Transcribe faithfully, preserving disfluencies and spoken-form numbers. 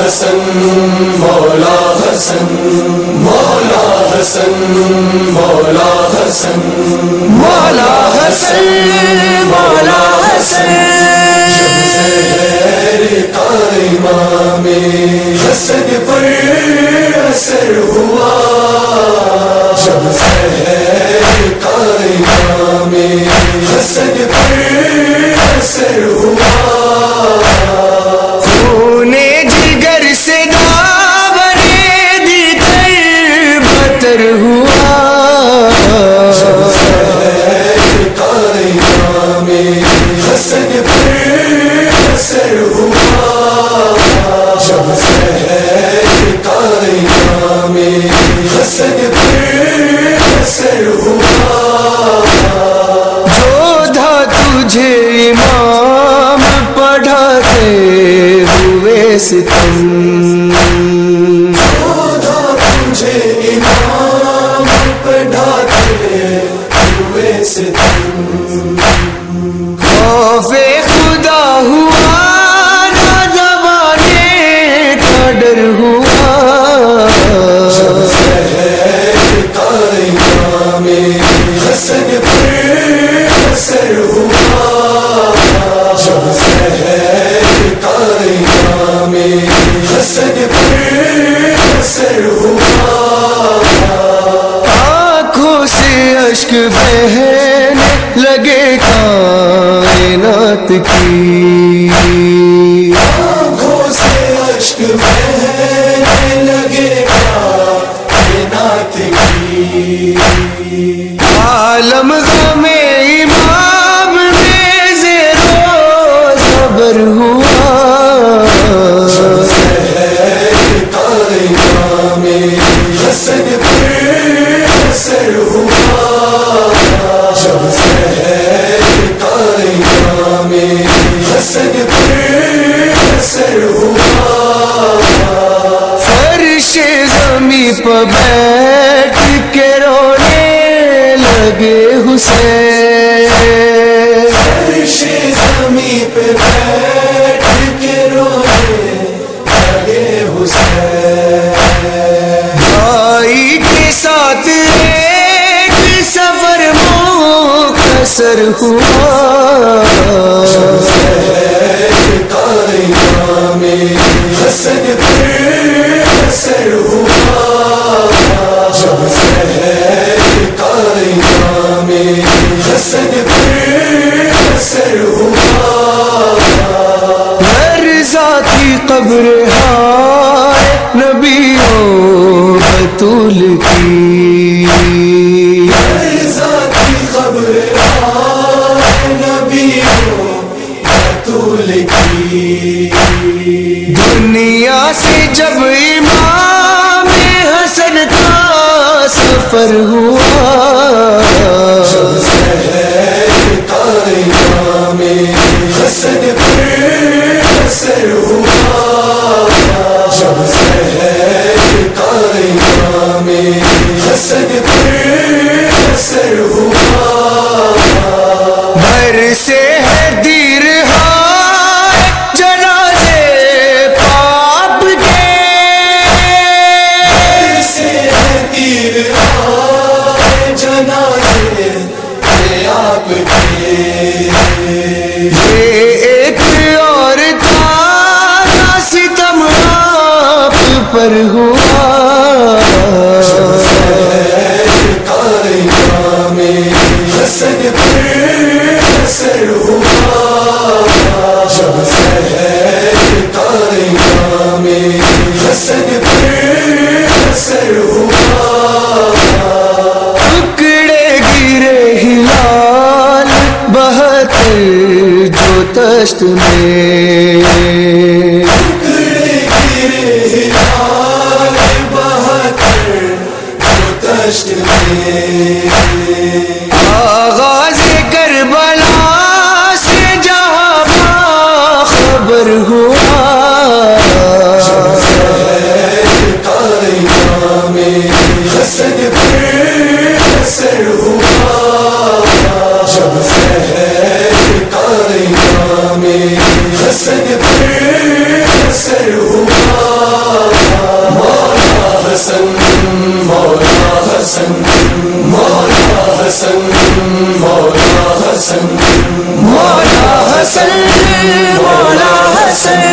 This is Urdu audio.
حسن مولا حسن مولا حسن مولا حسن مولا حسن مولا حسن قائمہ میں حسن پر اثر ہوا جب سحر قائمہ میں حسن پر اثر ہوا خونے جگر سے داوری دی تر بتر ہوا جب سحر قائمہ میں حسن پر اثر ہوا جب سحر قائمہ میں حسن پر اثر ہوا جو تھا تجھے امام پڑھاتے ہوئے ستم تجھے امام پڑھاتے ہوئے ستم خوف خدا ہوا نہ زبانے کا ڈر ہوا جب سحر قائمہ میں حسن پر اثر ہوا جب سحر قائمہ میں حسن پر اثر ہوا آنکھوں سے اشک بہنے لگے کائنات کی آنکھوں سے اشک بہنے لگے کائنات کی عالم غم امام میں زیرو صبر ہوا جب سحر قائمہ میں حسن پر اثر ہوا جب سحر قائمہ میں حسن پر اثر ہوا فرش زمیں پہ بیٹھ کے رونے لگے حسین فرش زمیں پہ بیٹھ کے رونے لگے حسین بھائی کے ساتھ ایک سفر مختصر ہوا جب سحر قائمہ میں حسن پر اثر ہوا جب سحر قائمہ میں حسن پر اثر ہوا ہر ذاتی قبر ہائے نبیوں بطول کی ذاتی خبر نبیوں بطول کی دنیا سے جب امام حسن کا سفر ہوا جب سحر قائمہ میں حسن پر اثر ہوا جب سحر قائمہ میں حسن پر اثر ہوا گھر سے ہے دیر ہائے جنازے پاپ کے سے تیر آئے جنازے آپ کے یہ ایک اور تارا ستم آپ پر ہوا جب سحر قائمہ میں حسن پر اثر ہوا جب سحر قائمہ میں حسن پر اثر ہوا ٹکڑے گرے ہلال بہتر جو تشت میں ٹکڑے گرے ہلال بہتر جو تشت میں آغاز کربلا سے جہاں خبر ہوا جب سحر قائمہ میں حسن پر اثر ہوا جب سحر قائمہ میں حسن پر اثر ہوا حسن مولا حسن مولا حسن مولا حسن مولا حسن مولا حسن